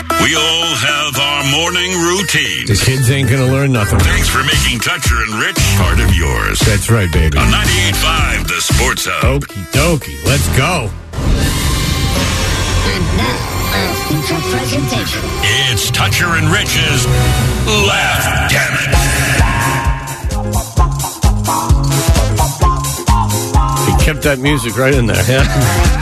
We all have our morning routine. The kids ain't going to learn nothing. Thanks for making Toucher and Rich part of yours. That's right, baby. On 98.5, the Sports Hub. Okie dokie. Let's go. And now, our feature presentation. It's Toucher and Rich's Laugh Damn It. He kept that music right in there. Yeah.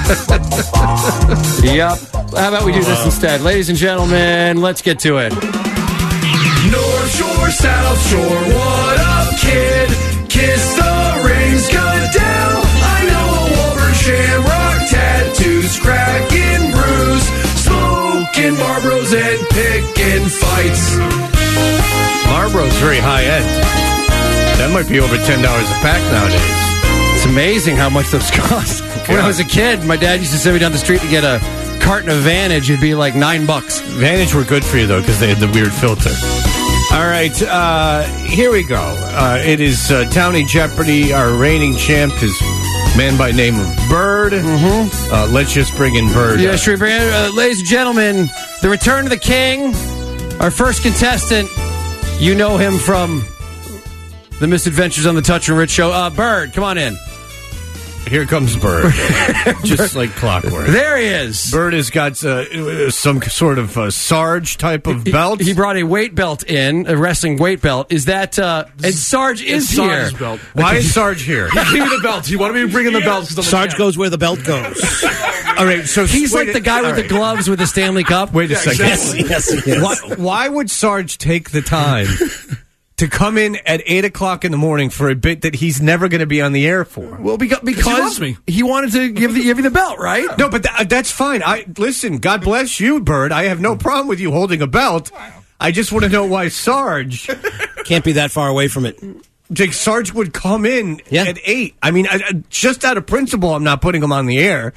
Yep. How about we do this instead? Ladies and gentlemen, let's get to it. North Shore, South Shore, what up, kid? Kiss the rings, good down. I know a Wolverine Shamrock, tattoos, cracking brews, smoking Marlboros and picking fights. Marlboro's very high end. That might be over $10 a pack nowadays. It's amazing how much those cost. When I was a kid, my dad used to send me down the street to get a carton of Vantage. It'd be like $9. Vantage were good for you, though, because they had the weird filter. All right, here we go. It is Townie Jeopardy. Our reigning champ is a man by name of Bird. Mm-hmm. Let's just bring in Bird. Yeah, should we bring in, ladies and gentlemen, the return of the king, our first contestant. You know him from the Misadventures on the Touch and Rich show. Bird, come on in. Here comes Bird. Just like clockwork. There he is. Bird has got some sort of Sarge type of belt. He brought a weight belt in, a wrestling weight belt. Is that... and Sarge is here. Sarge's belt. Why is Sarge here? He gave me the belt. He wanted me to bring in the belt. Sarge goes where the belt goes. All right, so He's like the guy with the gloves with the Stanley Cup. Wait a second. exactly. Yes. Why would Sarge take the time to come in at 8 o'clock in the morning for a bit that he's never going to be on the air for? Well, because he loves me. he wanted to give you the belt, right? No, but that's fine. Listen, God bless you, Bird. I have no problem with you holding a belt. I just want to know why Sarge. Can't be that far away from it. Jake, Sarge would come in Yeah. at 8. I mean, just out of principle, I'm not putting him on the air.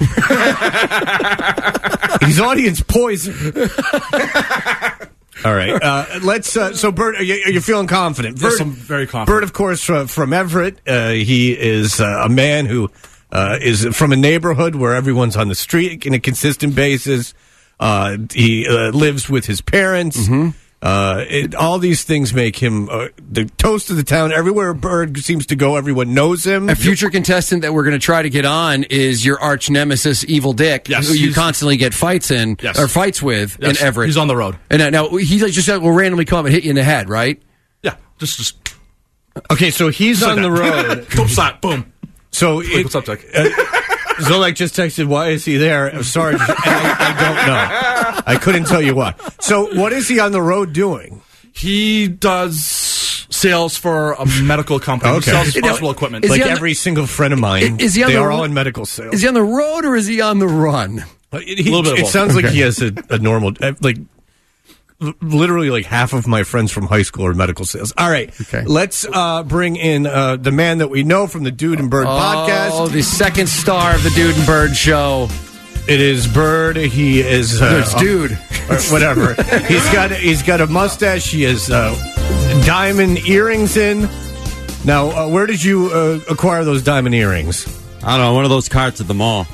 He's audience poison. All right, let's. So, Bert, are you feeling confident? Yes, Bert, I'm very confident. Bert, of course, from Everett. He is a man who is from a neighborhood where everyone's on the street on a consistent basis. He lives with his parents. All these things make him the toast of the town. Everywhere Bird seems to go, everyone knows him. A future contestant that we're going to try to get on is your arch nemesis, Evil Dick, Yes, who you he's- constantly get fights in Yes. or fights with Yes, in Everett. he's on the road. And now he's like just will randomly come and hit you in the head, right? Yeah, just Okay, so he's on the road. Boom, slap, boom. So What's up, Dick? Zolak just texted, why is he there? Sarge, I don't know. I couldn't tell you why. So what is he on the road doing? He does sales for a medical company. Okay. He sells disposable equipment. is Like he on every single friend of mine, Is he on they the are ro- all in medical sales. Is he on the road or is he on the run? Little bit of it both. sounds like he has a normal, like, literally like half of my friends from high school are medical sales. All right. Okay. Let's bring in the man that we know from the Dude and Bird Oh, podcast. the second star of the Dude and Bird show. It is Bird. He is It's Dude. or whatever. He's got a mustache. He has diamond earrings in. Now, where did you acquire those diamond earrings? I don't know, one of those carts at the mall.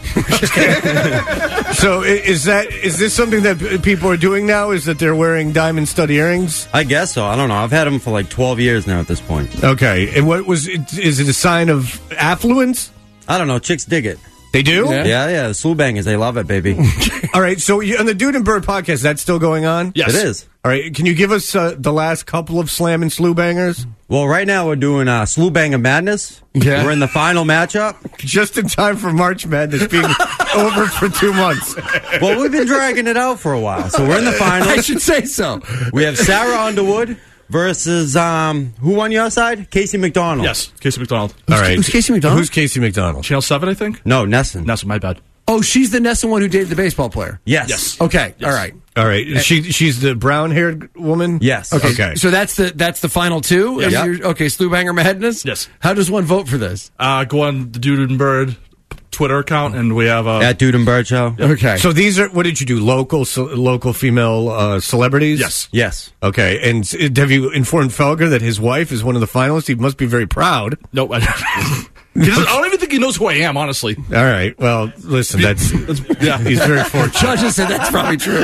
So is this something that people are doing now? Is that they're wearing diamond stud earrings? I guess so. I don't know. I've had them for like 12 years now at this point. Okay. And is it a sign of affluence? I don't know. Chicks dig it. They do? Yeah. Yeah. The slew bangers, they love it, baby. All right. So on the Dude and Bird podcast, that's still going on? Yes. It is. All right. Can you give us the last couple of slam and slew bangers? Well, right now we're doing Slew Banger Madness. Yeah. We're in the final matchup. Just in time for March Madness being over for 2 months. Well, we've been dragging it out for a while. So we're in the I final. should say so. We have Sarah Underwood versus, who won your side? Casey McDonald. Yes, Casey McDonald. All right. Who's Casey McDonald? Who's Casey McDonald? Channel 7, I think? No, Nesson. That's my bad. Oh, she's the Nessa one who dated the baseball player. Yes. Yes. Okay. Yes. All right. All right. She's the brown-haired woman? Yes. Okay. So that's the final two? Yes. And you're- okay, Slew Banger Madness? Yes. How does one vote for this? Go on the Dude and Bird Twitter account, and we have At Dude and Bird Show. Okay. So these are, what did you do? Local female celebrities? Yes. Yes. Okay. And have you informed Felger that his wife is one of the finalists? He must be very proud. Nope. I don't even think he knows who I am, honestly. All right. Well, listen, he's very fortunate. John just said that's probably true.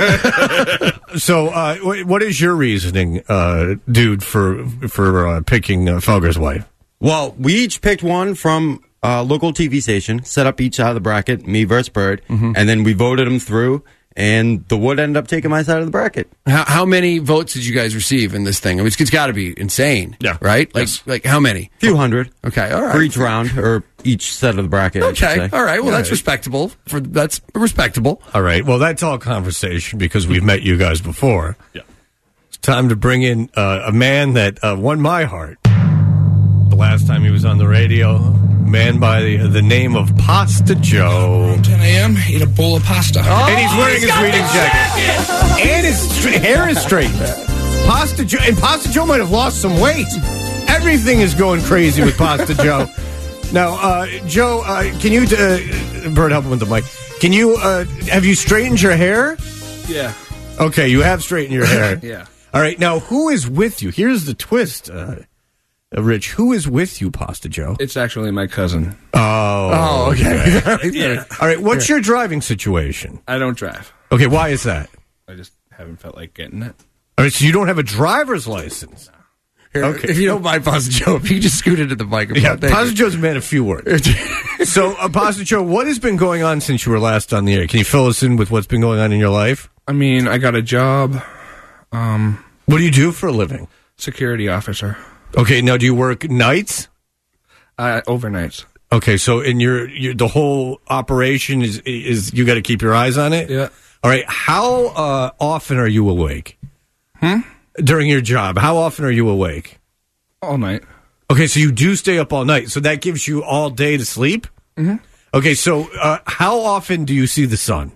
So, what is your reasoning, dude, for picking Felger's wife? Well, we each picked one from a local TV station, set up each side of the bracket, me versus Bird, and then we voted them through, and the Wood ended up taking my side of the bracket. How many votes did you guys receive in this thing? I mean, it's got to be insane. Yeah. Right? Like how many? A few hundred. Okay, all right. For each round, or each set of the bracket, I should Okay, say. all right. Well, that's respectable. That's respectable. All right. Well, that's all conversation because we've met you guys before. Yeah. It's time to bring in a man that won my heart the last time he was on the radio. Man by the name of Pasta Joe. 10 a.m., eat a bowl of pasta. And he's wearing his reading jacket. And his hair is straightened. Pasta Joe. And Pasta Joe might have lost some weight. Everything is going crazy with Pasta Joe. Now, Joe, can you, Bird, help him with the mic. Can you, have you straightened your hair? Yeah. Okay, you have straightened your hair. Yeah. All right, now, who is with you? Here's the twist, Rich. Who is with you, Pasta Joe? It's actually my cousin. Oh, okay. Yeah. All right, what's your driving situation? I don't drive. Okay, why is that? I just haven't felt like getting it. All right, so you don't have a driver's license. Here, Okay. If you don't mind, Pasta Joe, if you just scoot into the microphone. Yeah, Thank Pasta you. Joe's a man of few words. So, Pasta Joe, what has been going on since you were last on the air? Can you fill us in with what's been going on in your life? I mean, I got a job, What do you do for a living? security officer, Okay, now do you work nights? overnights. Okay, so in your the whole operation is you got to keep your eyes on it? Yeah. All right, how often are you awake? During your job, how often are you awake? All night. Okay, so you do stay up all night. So that gives you all day to sleep? Mm-hmm. Okay, so how often do you see the sun?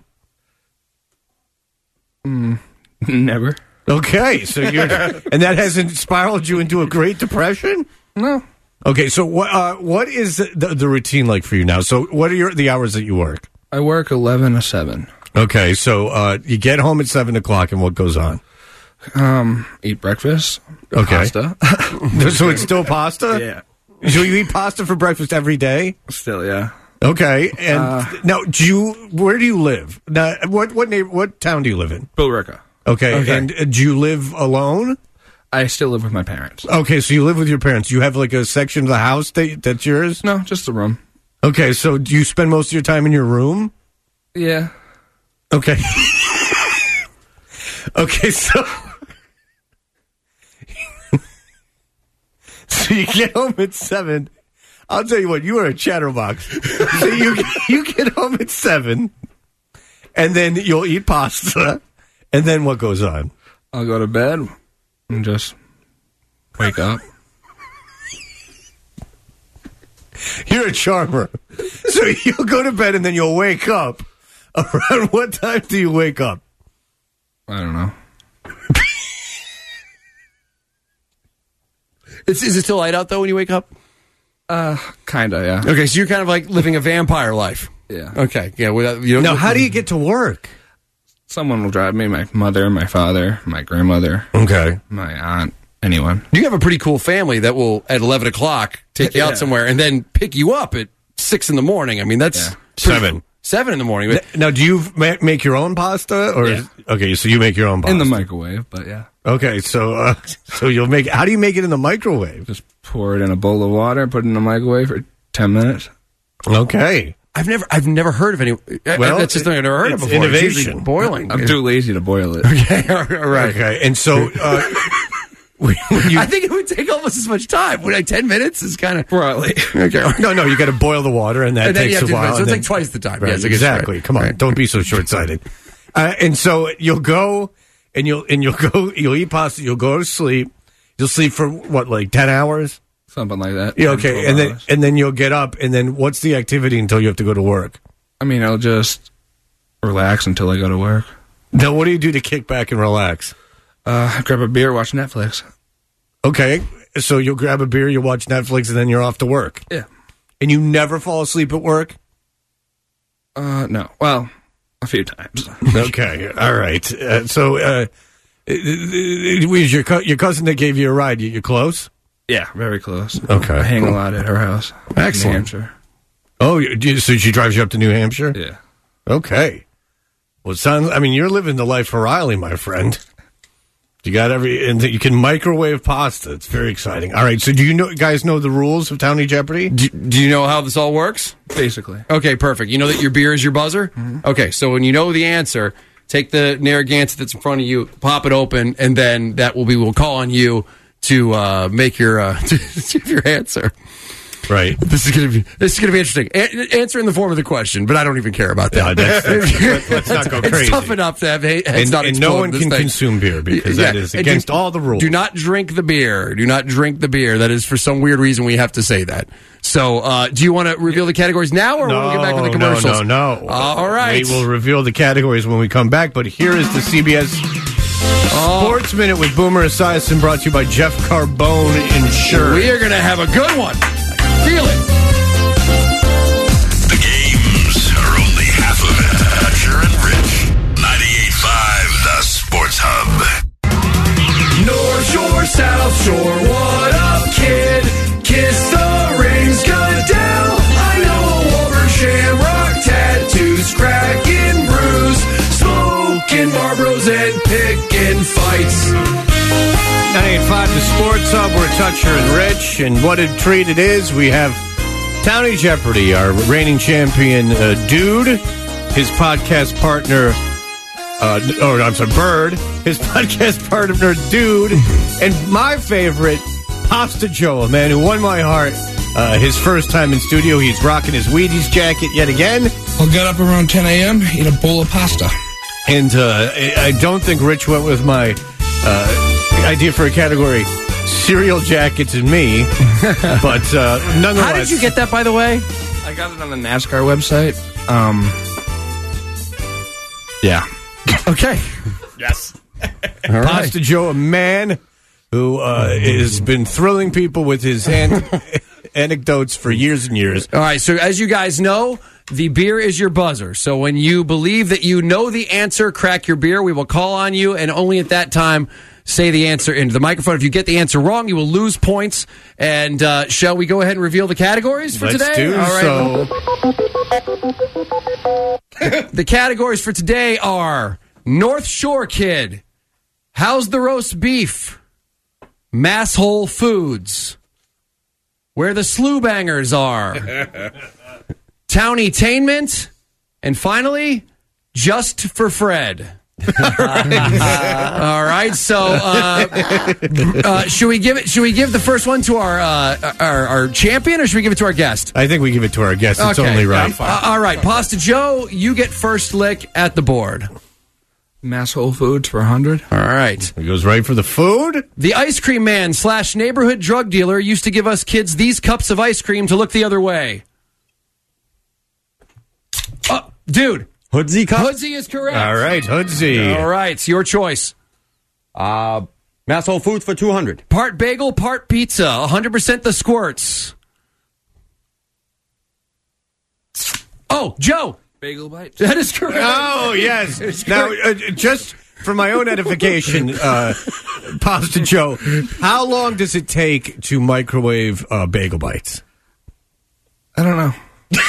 Never. Okay, so you're, and that hasn't spiraled you into a Great Depression? No. Okay, so what is the routine like for you now? So what are the hours that you work? I work 11 to 7. Okay, so you get home at 7 o'clock, and what goes on? Eat breakfast. Okay. Pasta. So it's still pasta? Yeah. So you eat pasta for breakfast every day? Still, yeah. Okay, and now where do you live? Now, what town do you live in? Billerica. Okay. And do you live alone? I still live with my parents. Okay, so you live with your parents. You have like a section of the house that's yours? No, just the room. Okay, so do you spend most of your time in your room? Yeah. Okay. Okay, so so you get home at 7. I'll tell you what, you are a chatterbox. So you get home at 7, and then you'll eat pasta, and then what goes on? I'll go to bed and just wake up. You're a charmer. So you'll go to bed and then you'll wake up. Around what time do you wake up? I don't know. Is it still light out, though, when you wake up? Kinda, yeah. Okay, so you're kind of like living a vampire life. Yeah. Okay, yeah. Without, you don't, Now, how do you get to work? Someone will drive me, my mother, my father, my grandmother, Okay. my aunt, anyone. You have a pretty cool family that will, at 11 o'clock, take you out Yeah. somewhere and then pick you up at 6 in the morning. I mean, that's... Yeah. 7. 7 in the morning. Now, do you make your own pasta? Or Yeah. Okay, so you make your own pasta. In the microwave, but yeah. Okay, so you'll make... How do you make it in the microwave? Just pour it in a bowl of water, put it in the microwave for 10 minutes. Okay. I've never heard of any... Well, that's just something I've never heard of it's before. It's innovation. usually boiling. I'm too lazy to boil it. Okay, all right. Okay, and so... when you, I think it would take almost as much time. Would 10 minutes is kind of... Probably. Okay. no, you got to boil the water, and that And then you takes have a to- while. so and it's then- like twice the time. Right, Yes, I guess exactly. right. Come on, Right. don't be so short-sighted. And so you'll go, and you'll eat pasta. You'll go to sleep. You'll sleep for what, like 10 hours? Something like that. Yeah, 10, okay, 12 hours. and then you'll get up, and then what's the activity until you have to go to work? I mean, I'll just relax until I go to work. Now, what do you do to kick back and relax? Grab a beer, watch Netflix. Okay, so you'll grab a beer, you'll watch Netflix, and then you're off to work. Yeah. And you never fall asleep at work? No. Well, a few times. Okay, all right. So, was your cousin that gave you a ride? You close? Yeah, very close. Okay, I hang cool. a lot at her house. Excellent. New Hampshire. Oh, so she drives you up to New Hampshire? Yeah. Okay. Well, it sounds. I mean, you're living the life for Riley, my friend. You got and you can microwave pasta. It's very exciting. All right. So, do you guys know the rules of Townie Jeopardy? Do you know how this all works? Basically. Okay, perfect. You know that your beer is your buzzer? Mm-hmm. Okay, so when you know the answer, take the Narragansett that's in front of you, pop it open, and then we'll call on you to make your to give your answer. Right. This is gonna be interesting. Answer in the form of the question, but I don't even care about that. Let's not go crazy. It's tough enough to have heads not and no one explode in can this thing. consume beer because that is And against all the rules. Do not drink the beer. Do not drink the beer. That is for some weird reason we have to say that. So, do you want to reveal the categories now, or we'll get back to the commercials? No. All right. We will reveal the categories when we come back, but here is the CBS Sports Minute with Boomer Esiason, brought to you by Jeff Carbone Insurance. We are going to have a good one. Feel it. The games are only half of it. Dutcher and Rich. 98.5, the Sports Hub. North Shore, South Shore, what up, kid? Kiss the rings, Goodell. I know a Wolver Shamrock, tattoos, cracking brews, smoking Marlboros and picking fights. 98.5, the Sports Hub. We're Toucher and Rich, and what a treat it is. We have Townie Jeopardy, our reigning champion, Dude, his podcast partner, Bird, his podcast partner, Dude, and my favorite, Pasta Joe, a man who won my heart his first time in studio. He's rocking his Wheaties jacket yet again. I'll get up around 10 a.m., eat a bowl of pasta. And I don't think Rich went with my idea for a category, cereal jackets and me, but nonetheless. How did you get that, by the way? I got it on the NASCAR website. Yeah. Okay. Yes. All right. Pasta Joe, a man who has been thrilling people with his anecdotes for years and years. All right, so as you guys know, the beer is your buzzer. So when you believe that you know the answer, crack your beer. We will call on you, and only at that time say the answer into the microphone. If you get the answer wrong, you will lose points. And shall we go ahead and reveal the categories for Let's today? do All right. so. The categories for today are North Shore Kid, How's the Roast Beef, Mass Whole Foods, Where the Slew Bangers Are, Townie-tainment, and finally, Just for Fred. All right. So, should we give the first one to our champion, or should we give it to our guest? I think we give it to our guest. It's Okay. only right. All right, Pasta Joe, you get first lick at the board. Mass Whole Foods for 100. All right. He goes right for the food. The ice cream man / neighborhood drug dealer used to give us kids these cups of ice cream to look the other way. Dude. Hoodsy Cup? Hoodsy is correct. All right, Hoodsy. All right, it's your choice. Mass Whole Foods for 200. Part bagel, part pizza. 100% the squirts. Oh, Joe. Bagel bites. That is correct. Oh, yes. Now, just for my own edification, Pasta Joe, how long does it take to microwave bagel bites? I don't know.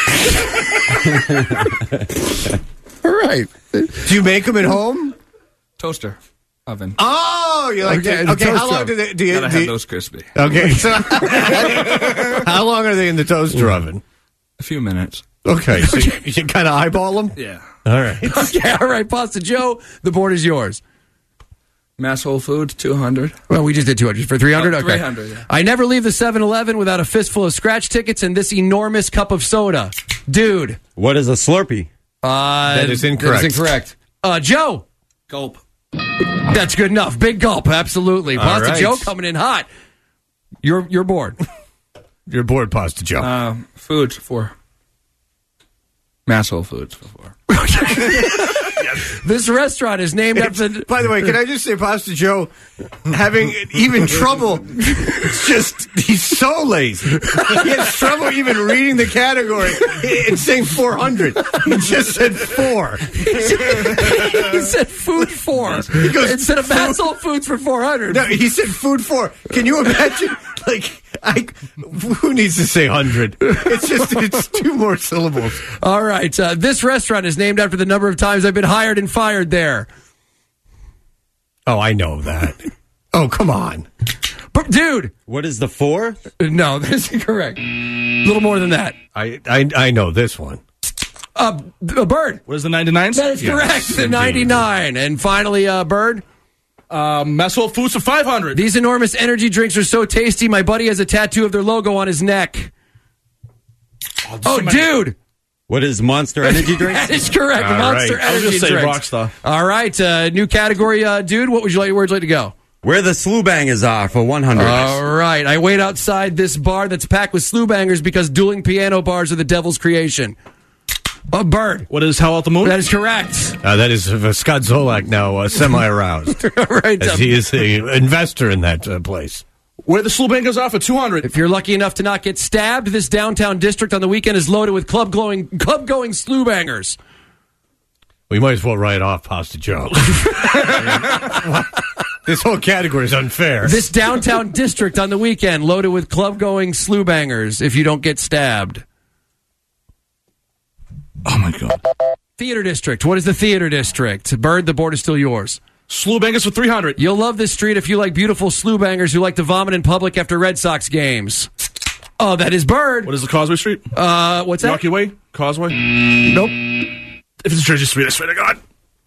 All right. Do you make them at home? Toaster. Oven. Oh, you like Okay, that? Okay, the how long toaster. do you Gotta have those crispy. Okay, so how long are they in the toaster oven? A few minutes. Okay, so you kind of eyeball them? Yeah. All right. Okay, all right, Pasta Joe, the board is yours. Mass Whole Foods, 200. Well, we just did 200 for 300. Okay. 300, yeah. I never leave the 7-Eleven without a fistful of scratch tickets and this enormous cup of soda. Dude. What is a Slurpee? That is incorrect. That is incorrect. Joe. Gulp. That's good enough. Big gulp, absolutely. Pasta right. Joe coming in hot. You're bored. You're bored, Pasta Joe. Foods for 4. Mass Whole Foods for 4. This restaurant is named after... By the way, can I just say, Pasta Joe, having even trouble, it's just, he's so lazy. He has trouble even reading the category and saying 400. He just said 4. He said food 4 goes, instead of Mass Whole Foods for 400. No, he said food 4. Can you imagine Who needs to say 100? It's 2 more syllables. All right. This restaurant is named after the number of times I've been hired and fired there. Oh, I know that. Oh, come on. But, dude. What is the 4? No, that's incorrect. A little more than that. I know this one. A Bird. What is the 99s? That is correct. The 99. And finally, Bird. Messwell Foods for 500. These enormous energy drinks are so tasty, my buddy has a tattoo of their logo on his neck. Oh, dude. What is Monster Energy drink? That is correct. All Monster right. I was Energy just saying drinks. Rockstar. All right. New category, dude. Where'd you like to go? Where the Slew Bangers are for 100. All right. I wait outside this bar that's packed with slew bangers because dueling piano bars are the devil's creation. A Bird. What is Hell at the Moon? That is correct. That is Scott Zolak now semi-aroused. All right. As he is an investor in that place. Where the Slewbangers are for 200. If you're lucky enough to not get stabbed, this downtown district on the weekend is loaded with club-going slew bangers. We might as well write off Pasta Joe. This whole category is unfair. This downtown district on the weekend loaded with club-going slew bangers if you don't get stabbed. Oh, my God. Theater district. What is the theater district? Bird, the board is still yours. Slewbangers for 300. You'll love this street if you like beautiful slew bangers who like to vomit in public after Red Sox games. Oh, that is Bird. What is the Causeway Street? What's that? Rocky Way? Causeway? Nope. If it's Jersey Street, I swear to God.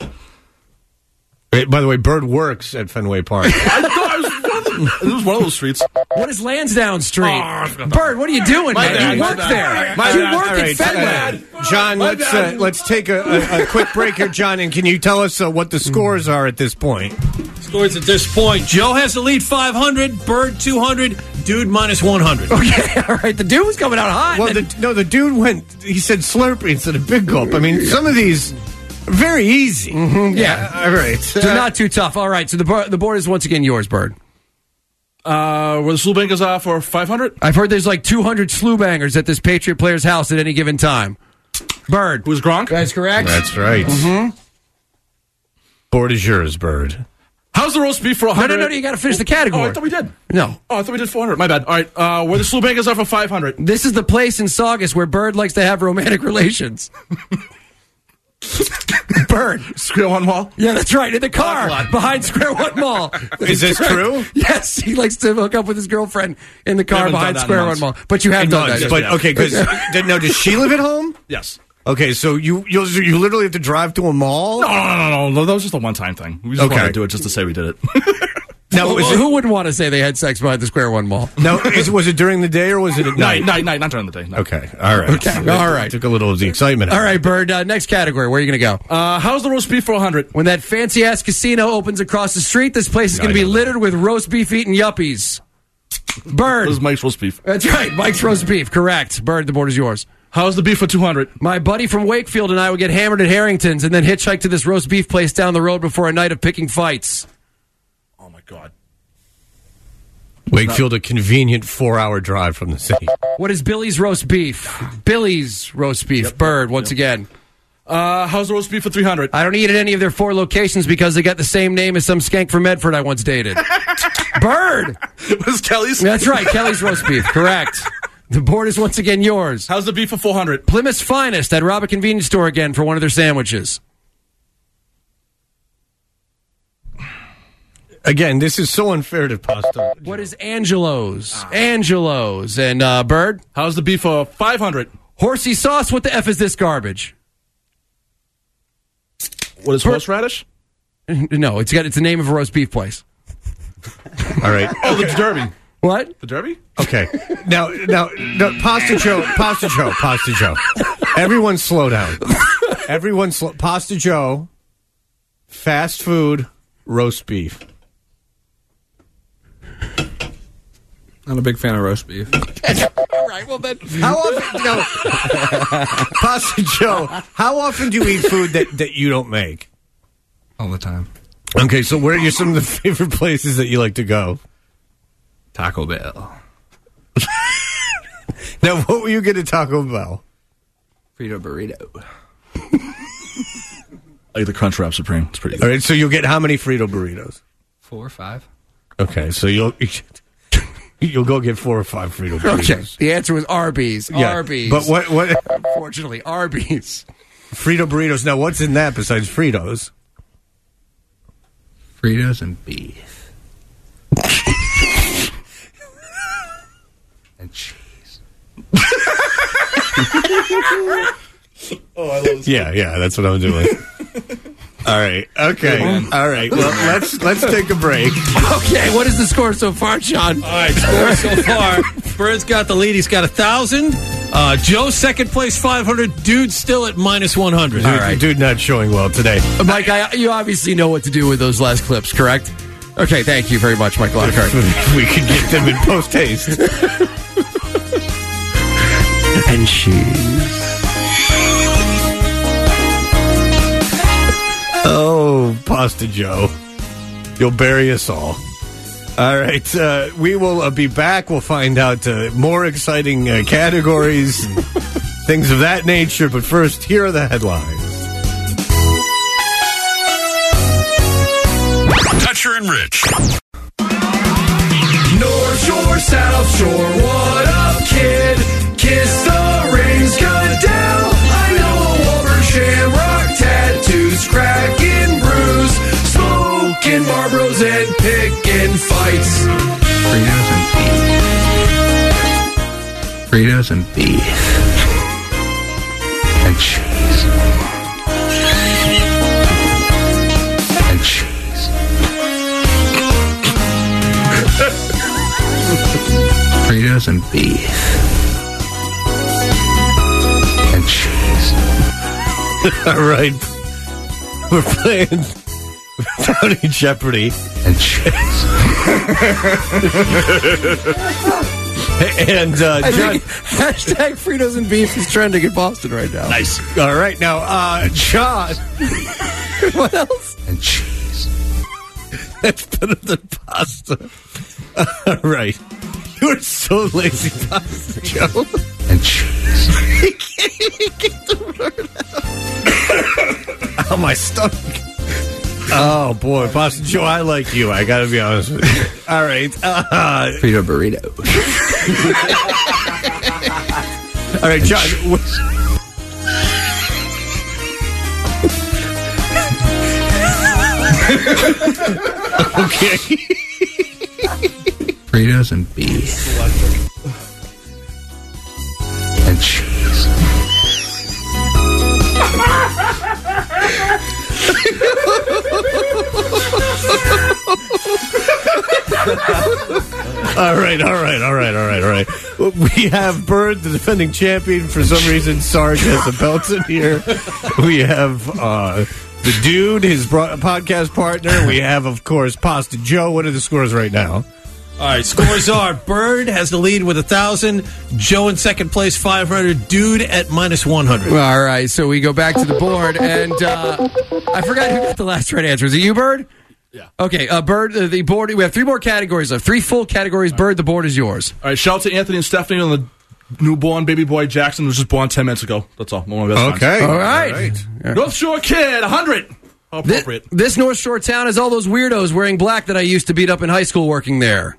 By the way, Bird works at Fenway Park. It was one of those streets. What is Lansdowne Street? I forgot that. Bird, what are you doing, My man? bad, You my work bad. there. My You bad. work All at right, Fenway. John, let's take a quick break here, John, and can you tell us what the scores are at this point? Scores at this point. Joe has the lead 500, Bird 200, Dude minus 100. Okay, all right. The dude was coming out hot. Well, the dude went. He said Slurpee instead of Big Gulp. I mean, some of these are very easy. yeah. All right, So not too tough. All right, so the board is once again yours, Bird. Where the Slewbangers are for 500. I've heard there's like 200 slew bangers at this Patriot player's house at any given time. Bird. Who's Gronk? That's correct. That's right. Board is yours, Bird. How's the roast beef for 100? No, you got to finish the category. Oh, I thought we did. No. Oh, I thought we did 400. My bad. All right. Where the Slewbangers are for 500. This is the place in Saugus where Bird likes to have romantic relations. Bird. Square One Wall. Yeah, that's right. In the car behind Square One Mall. Is this true? Yes, he likes to hook up with his girlfriend in the car haven't behind done that Square in One months. Mall. But you have done that. But okay, because does she live at home? Yes. Okay, so you literally have to drive to a mall. No. That was just a one-time thing. We just wanted to do it just to say we did it. Now, Who wouldn't want to say they had sex behind the Square One Mall? No, was it during the day or was it at night? Night, not during the day. No. Okay, all right. Okay, all right. Took a little of the excitement out. All right, Bird. Next category. Where are you going to go? How's the roast beef for 100? When that fancy-ass casino opens across the street, this place is going to be littered with roast beef-eating yuppies. Bird. This is Mike's roast beef. That's right. Mike's roast beef. Correct. Bird, the board is yours. How's the beef for 200? My buddy from Wakefield and I would get hammered at Harrington's and then hitchhike to this roast beef place down the road before a night of picking fights. Oh, my God. Wakefield, a convenient 4-hour drive from the city. What is Billy's roast beef? Billy's roast beef. Bird, once again. How's the roast beef for 300? I don't eat at any of their 4 locations because they got the same name as some skank from Medford I once dated. Bird! It was Kelly's. That's right, Kelly's roast beef. Correct. The board is once again yours. How's the beef for 400? Plymouth's Finest. I'd rob a convenience store again for one of their sandwiches. Again, this is so unfair to Pasta. What is Angelo's? Angelo's. And Bird? How's the beef for 500? Horsey sauce. What the F is this garbage? What is horseradish? No, it's the name of a roast beef place. All right. Oh, the Derby. What? The Derby? Okay. Now, Pasta Joe. Everyone slow down. Pasta Joe, fast food, roast beef. Not a big fan of roast beef. All right, well then. How often, Pasta Joe, how often do you eat food that you don't make? All the time. Okay, so where are some of the favorite places that you like to go? Taco Bell. Now, what were you getting at Taco Bell? Frito burrito. I like the Crunchwrap Supreme. It's pretty All good. right, so you'll get how many Frito burritos? 4 or 5. Okay, so you'll... you'll go get 4 or 5 Frito burritos. Okay. The answer was Arby's. Yeah, Arby's. But what? Unfortunately, Arby's. Frito burritos. Now, what's in that besides Fritos? Fritos and beef. And cheese. Oh, I love this. Yeah, that's what I'm doing. All right. Okay. All right. Well, let's take a break. Okay, what is the score so far, Sean? All right, score so far. Bird's got the lead. He's got 1,000. Joe, second place, 500. Dude still at minus 100. All right. Dude not showing well today. Mike, you obviously know what to do with those last clips, correct? Okay, thank you very much, Mike Lockhart. We could get them in post-haste. And cheese. Oh, Pasta Joe. You'll bury us all. All right. We will be back. We'll find out more exciting categories and things of that nature. But first, here are the headlines. Toucher and Rich. North Shore, South Shore, what up, kid? Kiss the rings, Goodell. I know a Wolver Shamrock, tattoos, cracking brews, smoking Marlboros and picking fights. Fritos and beef. And cheese. And cheese. Fritos and beef. And cheese. All right. We're playing Brownie Jeopardy. And cheese. And John, Hashtag Fritos and beef is trending in Boston right now. nice. All right, now, John. What else? And cheese. That's better than pasta. All right. You're so lazy, Pasta Joe. And cheese. He can't even get the word out. Oh, my stomach. Oh, boy. Pasta Joe, I like you. I got to be honest with you. All right. Frito burrito. All right, John. Okay. Fritos and beef. And cheese. All right. We have Bird, the defending champion. For some reason, Sarge has a belt in here. We have the Dude, his podcast partner. We have, of course, Pasta Joe. What are the scores right now? All right, scores are Bird has the lead with 1,000. Joe in second place, 500. Dude at minus 100. All right, so we go back to the board, and I forgot who got the last right answer. Is it you, Bird? Yeah. Okay, Bird, the board, we have 3 more categories, 3 full categories. Bird, the board is yours. All right, shout out to Anthony and Stephanie on the newborn baby boy Jackson, who was just born 10 minutes ago. That's all. One of my best friends. All right. North Shore Kid, 100. How appropriate. This North Shore town is all those weirdos wearing black that I used to beat up in high school working there.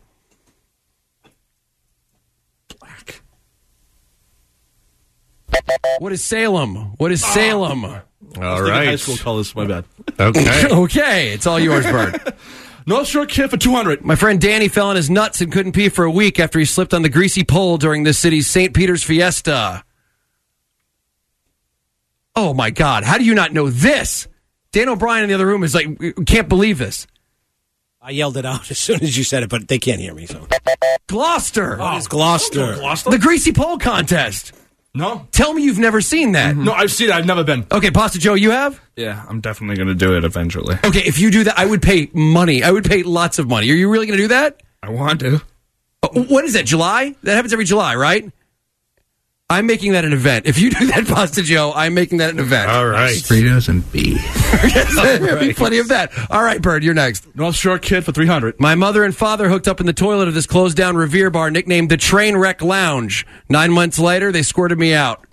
What is Salem? What is Salem? All High right. school colors, my bad. Okay. Okay, it's all yours, Bird. North Shore Kid for 200. My friend Danny fell on his nuts and couldn't pee for a week after he slipped on the greasy pole during this city's St. Peter's Fiesta. Oh, my God. How do you not know this? Dan O'Brien in the other room is like, can't believe this. I yelled it out as soon as you said it, but they can't hear me. So Gloucester. What is Gloucester? The greasy pole contest. No. Tell me you've never seen that. No, I've seen it. I've never been. Okay, Pasta Joe, you have? Yeah, I'm definitely going to do it eventually. Okay, if you do that, I would pay money. I would pay lots of money. Are you really going to do that? I want to. When is that, July? That happens every July, right? I'm making that an event. If you do that, Pasta Joe, I'm making that an event. All right. Fritos and beef. There'll be plenty of that. All right, Bird, you're next. North Shore Kid for 300. My mother and father hooked up in the toilet of this closed-down Revere bar nicknamed the Trainwreck Lounge. 9 months later, they squirted me out.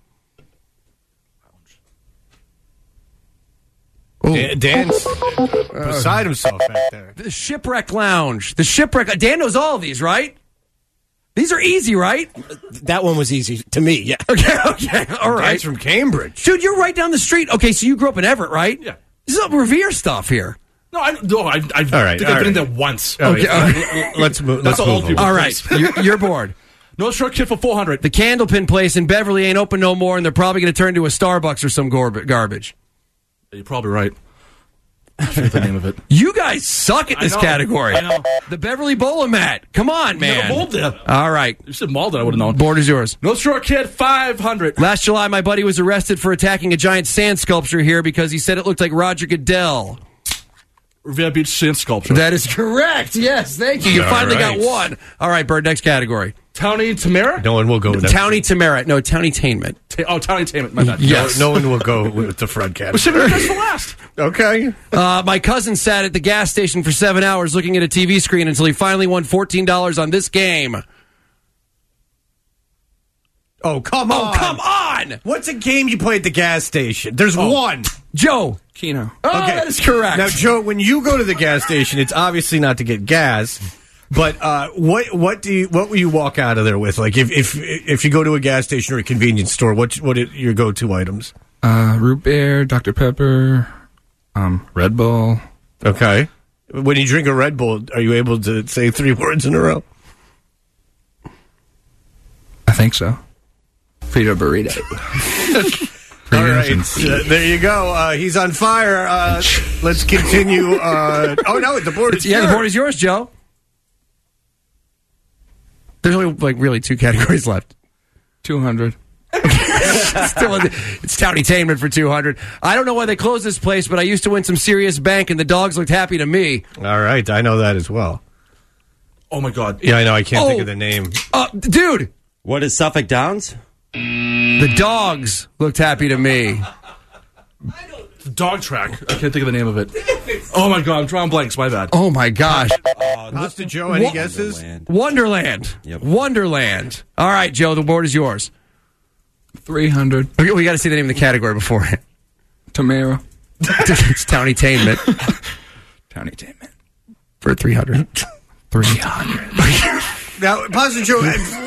Dan's beside himself back there. The Shipwreck Lounge. The Shipwreck. Dan knows all of these, right? These are easy, right? That one was easy to me, yeah. Okay, all right. Guys from Cambridge. Dude, you're right down the street. Okay, so you grew up in Everett, right? Yeah. This is Revere stuff here. No, I think I've been in there once. Okay, all right. Let's move. Let's move on. All right, you're bored. North Shore Kid for $400. The Candlepin place in Beverly ain't open no more, and they're probably going to turn into a Starbucks or some garbage. You're probably right. I forget the name of it. You guys suck at this category. I know. The Beverly Bolomat. Come on, man. Never bowled there. All right. You said Malden, I would have known. Board is yours. North Shore Kid, $500. Last July, my buddy was arrested for attacking a giant sand sculpture here because he said it looked like Roger Goodell. Revere Beach Sand Sculpture. That is correct. Yes, thank you. You finally got one. All right, Bird, next category. Townie Tamara? No one will go with that. Townie Tamara. No, Townie-tainment. Townie-tainment. My bad. Yes. No one will go with the Fred category. We're saving the best for last. Okay. My cousin sat at the gas station for 7 hours looking at a TV screen until he finally won $14 on this game. Oh, come on. Oh, come on! What's a game you play at the gas station? There's one. Joe. Keno. Oh, that is correct. Now, Joe, when you go to the gas station, it's obviously not to get gas. But what will you walk out of there with? Like if you go to a gas station or a convenience store, what are your go-to items? Root beer, Dr. Pepper, Red Bull. Okay. When you drink a Red Bull, are you able to say 3 words in a row? I think so. Frito burrito. All right, there you go. He's on fire. Let's continue. Oh no, the board is yours. The board is yours, Joe. There's only really 2 categories left. 200. It's Townie-tainment for 200. I don't know why they closed this place, but I used to win some serious bank, and the dogs looked happy to me. All right, I know that as well. Oh my God. Yeah, I know. I can't think of the name. Dude. What is Suffolk Downs? The dogs looked happy to me. Dog track. I can't think of the name of it. Oh my God, I'm drawing blanks. My bad. Oh my gosh. Pasta Joe, any guesses? Wonderland. Yep. Wonderland. All right, Joe, the board is yours. 300. Okay, we got to see the name of the category beforehand. Tamara. It's Townie-tainment. Townie-tainment. For 300. 300. Now, Pasta Joe,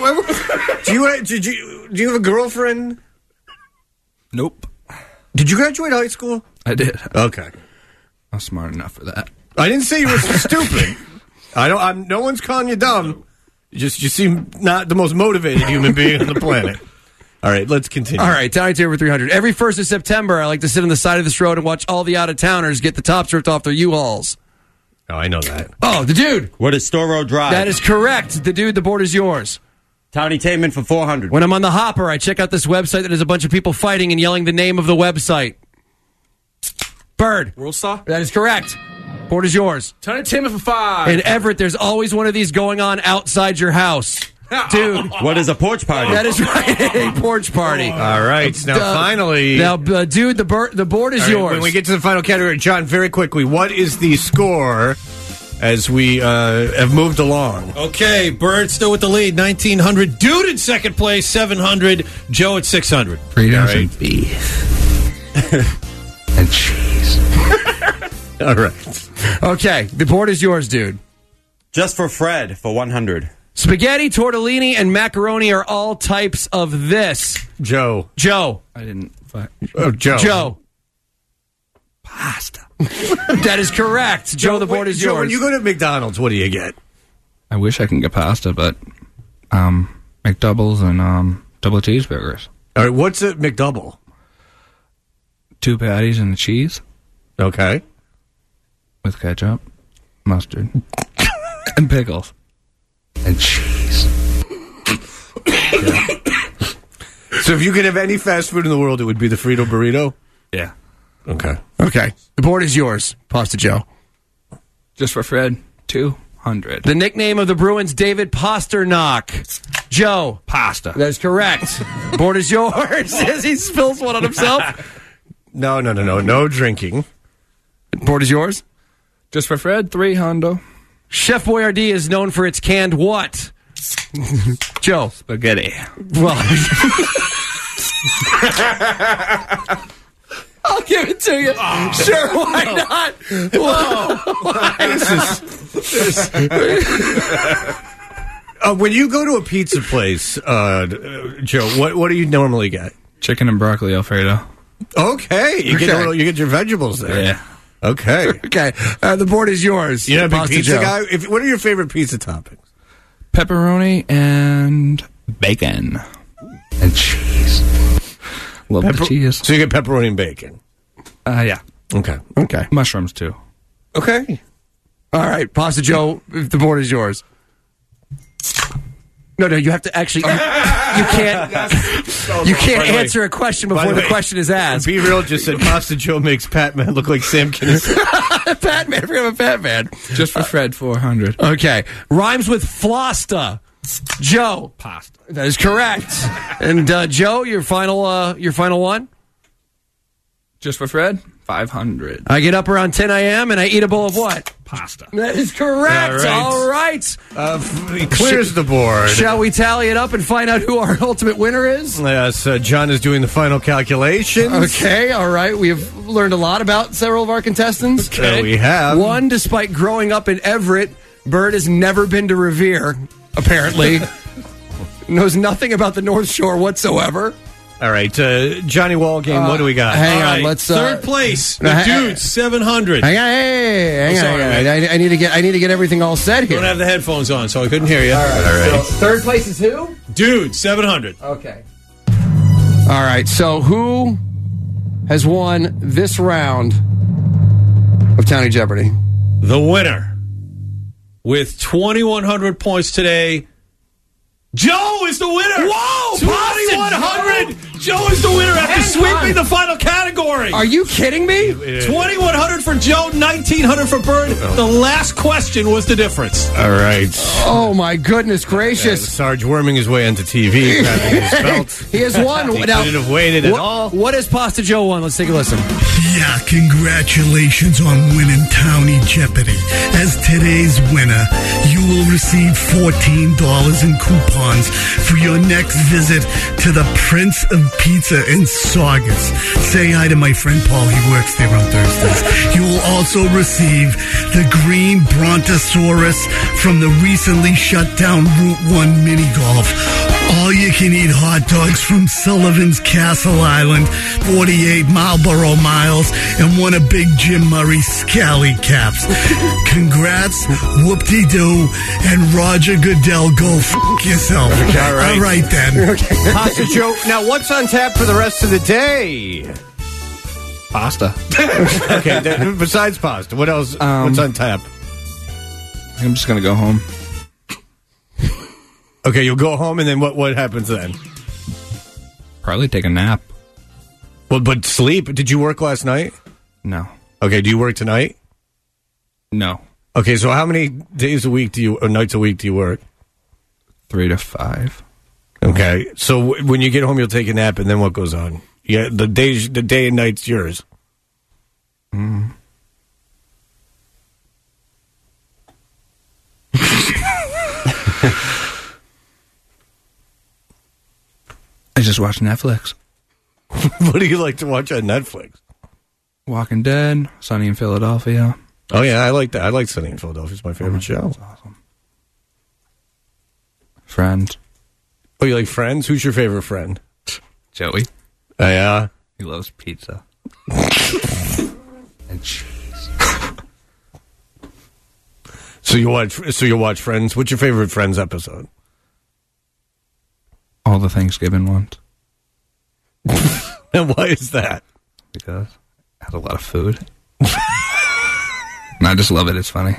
do you have a girlfriend? Nope. Did you graduate high school? I did. Okay. I'm smart enough for that. I didn't say you were stupid. No one's calling you dumb. You seem not the most motivated human being on the planet. All right, let's continue. All right, Townie-tainment for 300. Every 1st of September, I like to sit on the side of this road and watch all the out-of-towners get the tops ripped off their U-Hauls. Oh, I know that. Oh, the dude. What is Store Road Drive? That is correct. The dude, the board is yours. Townie-tainment for 400. When I'm on the hopper, I check out this website that has a bunch of people fighting and yelling the name of the website. Bird. World Star? That is correct. Board is yours. Townie-tainment for 5. In Everett, there's always one of these going on outside your house. Dude. What is a porch party? That is right. A porch party. All right. Now, finally. Now, dude, the board is yours. When we get to the final category, John, very quickly, what is the score as we have moved along? Okay, Bird still with the lead, 1,900. Dude in second place, 700. Joe at 600. Fritos and beef. And cheese. All right. Okay, the board is yours, dude. Just for Fred for 100. Spaghetti, tortellini, and macaroni are all types of this. Joe. I didn't fight. Oh, Joe. Joe. Pasta. That is correct. Joe, the board is Joe, yours. when you go to McDonald's, what do you get? I wish I can get pasta, but McDoubles and double cheeseburgers. All right, what's a McDouble? 2 patties and the cheese Okay. with ketchup, mustard, and pickles. And cheese. So if you could have any fast food in the world, it would be the Frito burrito? Yeah. Okay. Okay. The board is yours, Pasta Joe. Just for Fred, 200. The nickname of the Bruins, David Pasternak. Joe. Pasta. That is correct. Board is yours as he spills one on himself. No. No drinking. Board is yours. Just for Fred, 300. Chef Boyardee is known for its canned what? Joe. Spaghetti. Well, I'll give it to you. Oh, sure, why not? When you go to a pizza place, Joe, what do you normally get? Chicken and broccoli Alfredo. Okay, you get your vegetables there. Yeah. Okay. Okay, the board is yours. You're not a big Pasta pizza Joe. guy? What are your favorite pizza toppings? Pepperoni and bacon. And cheese. Love the cheese. So you get pepperoni and bacon. Yeah. Okay. Mushrooms, too. Okay. All right, Pasta Joe, the board is yours. No, you have to actually. You can't answer a question before the question is asked. Be Real just said Pasta Joe makes Pat-Man look like Sam Kinison. Pat-Man, we have a Pat-Man. Just for Fred, 400. Okay, rhymes with flosta. Joe. Pasta. That is correct. And Joe, your final one? Just for Fred, 500. I get up around 10 a.m. and I eat a bowl of what? Pasta. That is correct. All right. He clears the board. Shall we tally it up and find out who our ultimate winner is? Yes, John is doing the final calculations. Okay, all right. We have learned a lot about several of our contestants. Okay. We have. One, despite growing up in Everett, Bird has never been to Revere, apparently. Knows nothing about the North Shore whatsoever. All right, Johnny Wallgame, what do we got? Hang All on, right, let's third place. The dudes, 700. Hang on, sorry, I need to get everything all set here. Don't have the headphones on, so I couldn't hear you. All right. So third place is who? Dude, 700. Okay. All right. So who has won this round of Townie Jeopardy? The winner with 2,100 points today. Joe is the winner. Whoa! 2,100. Joe is the winner after sweeping the final category. Are you kidding me? 2,100 for Joe, 1,900 for Bird. The last question was the difference. All right. Oh my goodness gracious! Sarge worming his way onto TV, grabbing his belt. He has won. He Now, couldn't have waited at all. What has Pasta Joe won? Let's take a listen. Yeah, congratulations on winning Townie Jeopardy. As today's winner, you will receive $14 in coupons for your next visit to the Prince of Pizza in Saugus. Say hi to my friend Paul. He works there on Thursdays. You will also receive the green Brontosaurus from the recently shut down Route 1 mini golf. All you can eat hot dogs from Sullivan's Castle Island, 48 Marlboro miles, and one of Big Jim Murray's Scally Caps. Congrats, whoop-de-doo, and Roger Goodell, go f*** yourself. All right then. Pasta Joe, now what's on tap for the rest of the day? Pasta. Okay, besides pasta, what else? What's on tap? I'm just going to go home. Okay, you'll go home, and then what happens then? Probably take a nap. Well, but sleep. Did you work last night? No. Okay, do you work tonight? No. Okay, so how many days a week or nights a week do you work? 3 to 5. Okay, so when you get home, you'll take a nap, and then what goes on? Yeah, the day and night's yours. I just watch Netflix. What do you like to watch on Netflix? Walking Dead, Sunny in Philadelphia. Oh, yeah, I like that. I like Sunny in Philadelphia. It's my favorite show. That's awesome. Friends. Oh, you like Friends? Who's your favorite friend? Joey. Oh, yeah? He loves pizza. And cheese. So you watch Friends. What's your favorite Friends episode? All the Thanksgiving ones. And why is that? Because it has a lot of food. And I just love it. It's funny.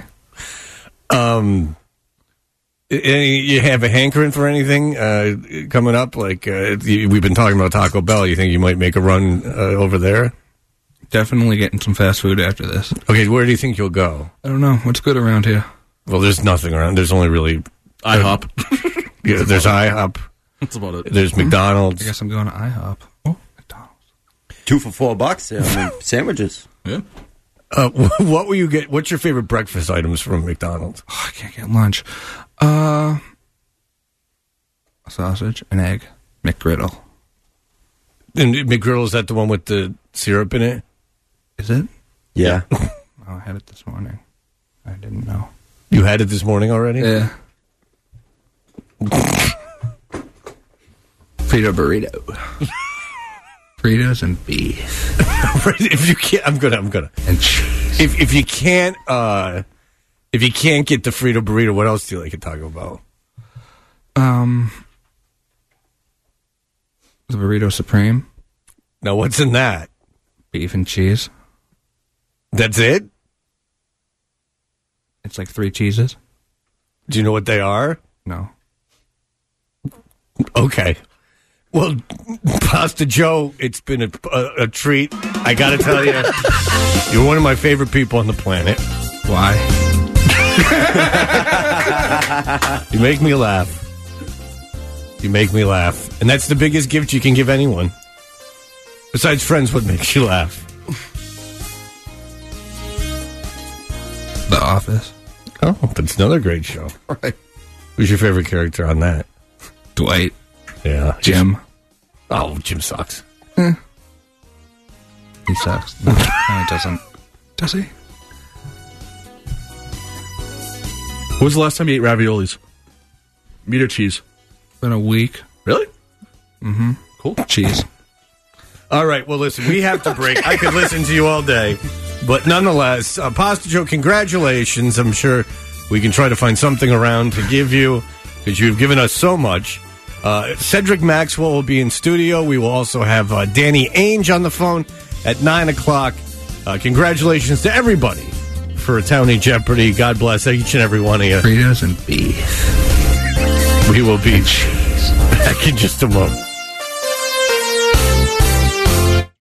You have a hankering for anything coming up? Like we've been talking about Taco Bell. You think you might make a run over there? Definitely getting some fast food after this. Okay, where do you think you'll go? I don't know. What's good around here? Well, there's nothing around. There's only really IHOP. Yeah, there's IHOP. That's about it. There's McDonald's. I guess I'm going to IHOP. Oh, McDonald's. 2 for $4. Sandwiches. Yeah. What will you get? What's your favorite breakfast items from McDonald's? Oh, I can't get lunch. A sausage, an egg, McGriddle. And McGriddle, is that the one with the syrup in it? Is it? Yeah. Oh, I had it this morning. I didn't know. You had it this morning already? Yeah. Frito burrito. Fritos and beef. If you can't, I'm gonna. And cheese. If you can't get the Frito burrito, what else do you like to talk about? The burrito supreme. Now, what's in that? Beef and cheese. That's it? It's like 3 cheeses. Do you know what they are? No. Okay. Well, Pasta Joe, it's been a treat. I got to tell you, you're one of my favorite people on the planet. Why? You make me laugh. You make me laugh. And that's the biggest gift you can give anyone. Besides friends, what makes you laugh? The Office. Oh, that's another great show. Right. Who's your favorite character on that? Dwight. Yeah. Jim. Oh, Jim sucks. He sucks. No, he doesn't. Does he? When was the last time you ate raviolis? Meat or cheese? Been a week. Really? Mm-hmm. Cool. Cheese. All right, well, listen, we have to break. I could listen to you all day. But nonetheless, Pasta Joe, congratulations. I'm sure we can try to find something around to give you, because you've given us so much. Cedric Maxwell will be in studio. We will also have Danny Ainge on the phone at 9 o'clock. Congratulations to everybody for Townie Jeopardy. God bless each and every one of you. Fritos and beef. We will be back in just a moment.